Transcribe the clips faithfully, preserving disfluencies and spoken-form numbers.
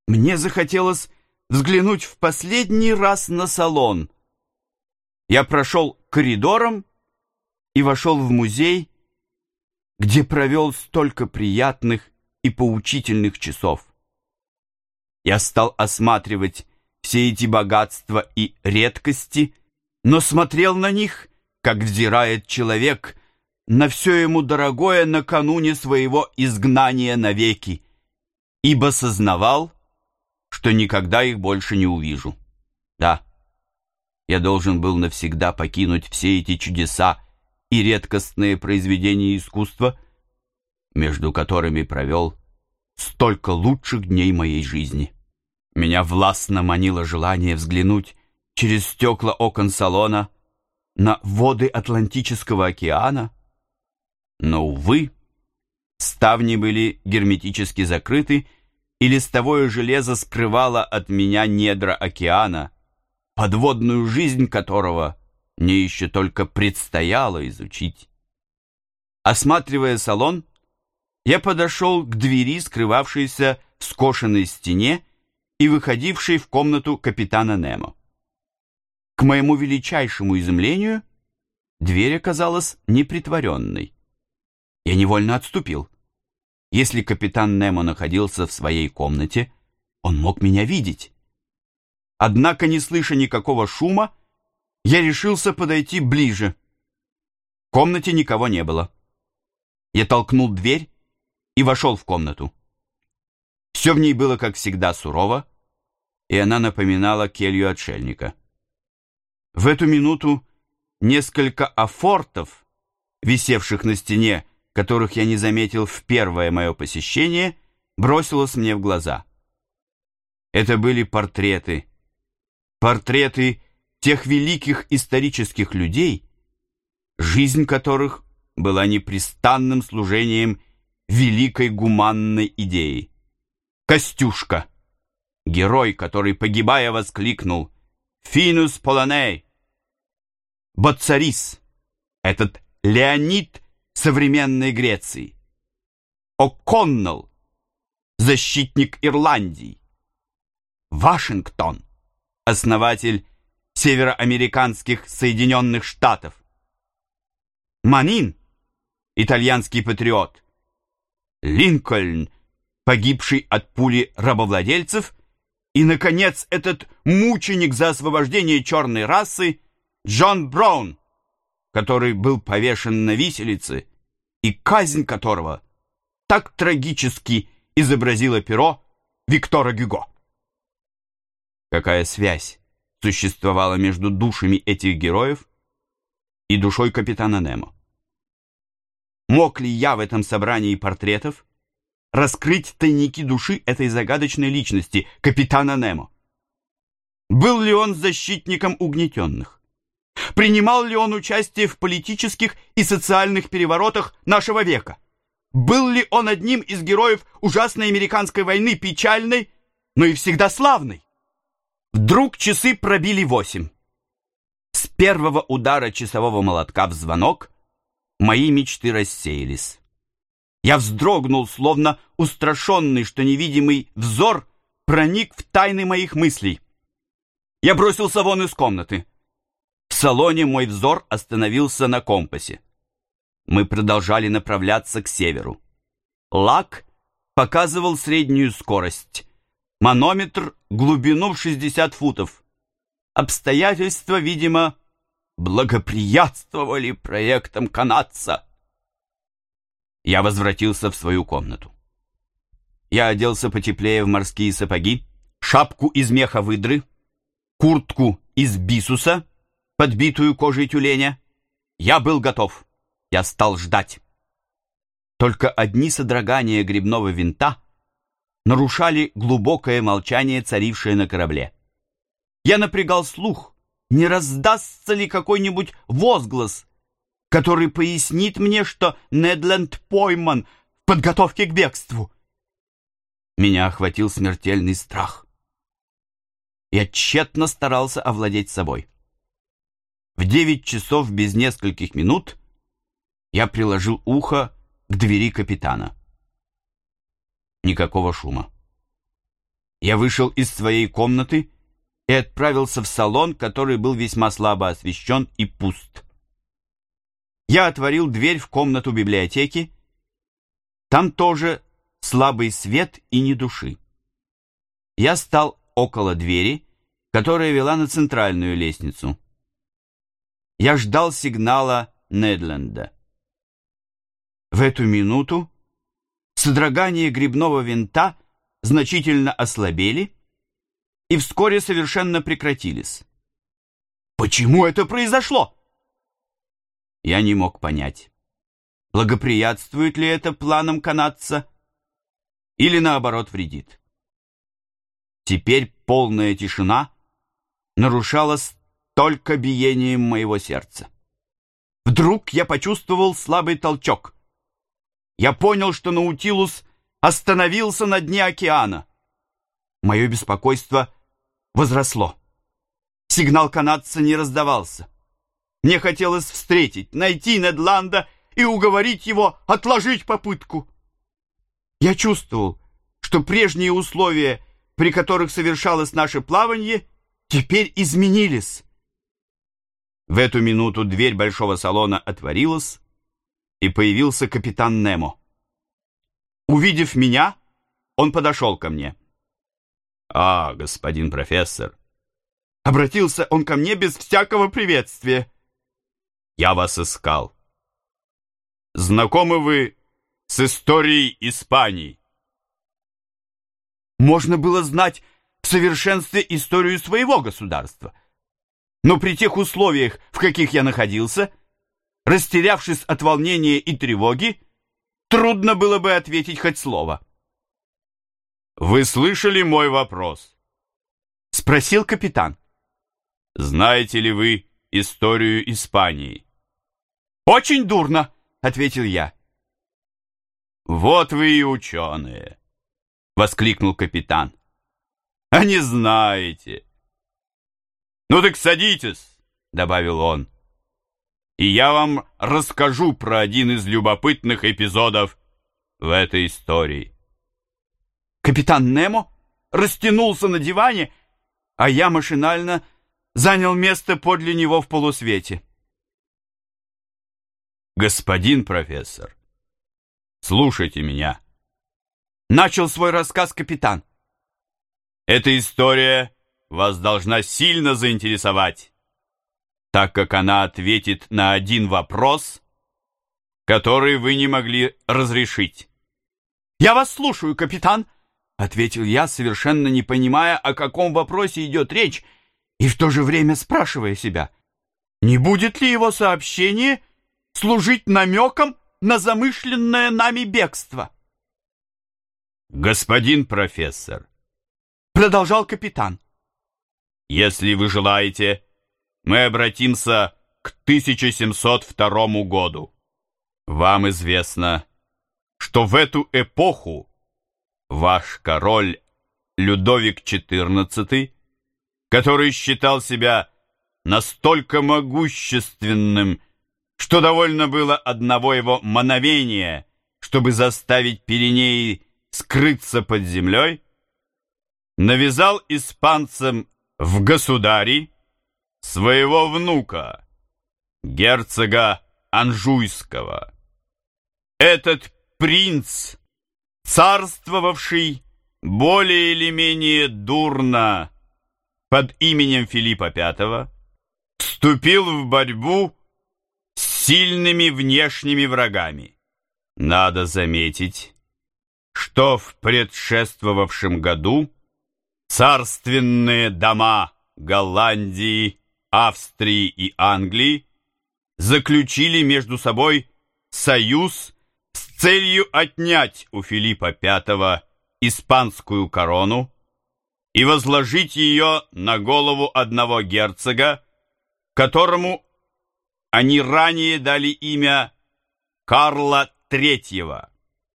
Мне захотелось взглянуть в последний раз на салон. Я прошел коридором и вошел в музей, где провел столько приятных и поучительных часов. Я стал осматривать все эти богатства и редкости, но смотрел на них, как взирает человек на все ему дорогое накануне своего изгнания навеки, ибо сознавал, что никогда их больше не увижу. Да, я должен был навсегда покинуть все эти чудеса и редкостные произведения искусства, между которыми провел столько лучших дней моей жизни. Меня властно манило желание взглянуть через стекла окон салона на воды Атлантического океана, но, увы, ставни были герметически закрыты, и листовое железо скрывало от меня недра океана, подводную жизнь которого мне еще только предстояло изучить. Осматривая салон, я подошел к двери, скрывавшейся в скошенной стене и выходившей в комнату капитана Немо. К моему величайшему изумлению, дверь оказалась непритворенной. Я невольно отступил. Если капитан Немо находился в своей комнате, он мог меня видеть. Однако, не слыша никакого шума, я решился подойти ближе. В комнате никого не было. Я толкнул дверь и вошел в комнату. Все в ней было, как всегда, сурово, и она напоминала келью отшельника. В эту минуту несколько афортов, висевших на стене, которых я не заметил в первое мое посещение, бросилось мне в глаза. Это были портреты. Портреты тех великих исторических людей, жизнь которых была непрестанным служением великой гуманной идеи. Костюшка, герой, который, погибая, воскликнул «Финус Полоней!». Боцарис, этот Леонид современной Греции. О'Коннелл, защитник Ирландии. Вашингтон, основатель североамериканских Соединенных Штатов. Манин, итальянский патриот. Линкольн, погибший от пули рабовладельцев. И, наконец, этот мученик за освобождение черной расы Джон Браун, который был повешен на виселице, и казнь которого так трагически изобразило перо Виктора Гюго. Какая связь существовала между душами этих героев и душой капитана Немо? Мог ли я в этом собрании портретов раскрыть тайники души этой загадочной личности, капитана Немо? Был ли он защитником угнетенных? Принимал ли он участие в политических и социальных переворотах нашего века? Был ли он одним из героев ужасной американской войны, печальной, но и всегда славной? Вдруг часы пробили восемь. С первого удара часового молотка в звонок мои мечты рассеялись. Я вздрогнул, словно устрашенный, что невидимый взор проник в тайны моих мыслей. Я бросился вон из комнаты. В салоне мой взор остановился на компасе. Мы продолжали направляться к северу. Лак показывал среднюю скорость. Манометр — глубину в шестьдесят футов. Обстоятельства, видимо, благоприятствовали проектам канадца. Я возвратился в свою комнату. Я оделся потеплее в морские сапоги, шапку из меха выдры, куртку из бисуса, подбитую кожей тюленя. Я был готов. Я стал ждать. Только одни содрогания гребного винта нарушали глубокое молчание, царившее на корабле. Я напрягал слух, не раздастся ли какой-нибудь возглас, который пояснит мне, что Недленд пойман в подготовке к бегству. Меня охватил смертельный страх. Я тщетно старался овладеть собой. В девять часов без нескольких минут я приложил ухо к двери капитана. Никакого шума. Я вышел из своей комнаты и отправился в салон, который был весьма слабо освещен и пуст. Я отворил дверь в комнату библиотеки. Там тоже слабый свет и ни души. Я стал около двери, которая вела на центральную лестницу. Я ждал сигнала Недленда. В эту минуту содрогания грибного винта значительно ослабели и вскоре совершенно прекратились. Почему это произошло? Я не мог понять, благоприятствует ли это планам канадца или наоборот вредит. Теперь полная тишина нарушалась только биением моего сердца. Вдруг я почувствовал слабый толчок. Я понял, что Наутилус остановился на дне океана. Мое беспокойство возросло. Сигнал канадца не раздавался. Мне хотелось встретить, найти Недланда и уговорить его отложить попытку. Я чувствовал, что прежние условия, при которых совершалось наше плавание, теперь изменились. В эту минуту дверь большого салона отворилась, и появился капитан Немо. Увидев меня, он подошел ко мне. «А, господин профессор!» Обратился он ко мне без всякого приветствия. «Я вас искал. Знакомы вы с историей Испании?» Можно было знать в совершенстве историю своего государства. Но при тех условиях, в каких я находился, растерявшись от волнения и тревоги, трудно было бы ответить хоть слово. «Вы слышали мой вопрос?» — спросил капитан. «Знаете ли вы историю Испании?» «Очень дурно», — ответил я. «Вот вы и ученые», — воскликнул капитан. «А не знаете». «Ну так садитесь», — добавил он, «и я вам расскажу про один из любопытных эпизодов в этой истории». Капитан Немо растянулся на диване, а я машинально занял место подле него в полусвете. «Господин профессор, слушайте меня», — начал свой рассказ капитан. «Эта история вас должна сильно заинтересовать, так как она ответит на один вопрос, который вы не могли разрешить». «Я вас слушаю, капитан», — ответил я, совершенно не понимая, о каком вопросе идет речь, и в то же время спрашивая себя, не будет ли его сообщение служить намеком на замышленное нами бегство. «Господин профессор», — продолжал капитан, «если вы желаете, мы обратимся к тысяча семьсот второму году. Вам известно, что в эту эпоху ваш король Людовик четырнадцатый, который считал себя настолько могущественным, что довольно было одного его мановения, чтобы заставить Пиренеи скрыться под землей, навязал испанцам в государи своего внука, герцога Анжуйского. Этот принц, царствовавший более или менее дурно под именем Филиппа Пятого, вступил в борьбу с сильными внешними врагами. Надо заметить, что в предшествовавшем году царственные дома Голландии, Австрии и Англии заключили между собой союз с целью отнять у Филиппа Пятого испанскую корону и возложить ее на голову одного герцога, которому они ранее дали имя Карла Третьего.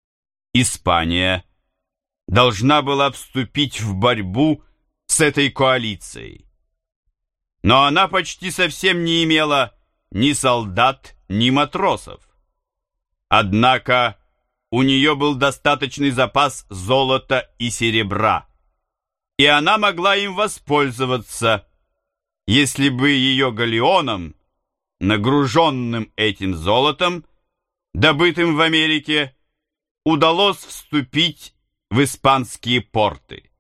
Испания должна была вступить в борьбу с этой коалицией, но она почти совсем не имела ни солдат, ни матросов. Однако у нее был достаточный запас золота и серебра. и она могла им воспользоваться, если бы ее галеоном, нагруженным этим золотом, добытым в Америке, удалось вступить в испанские порты.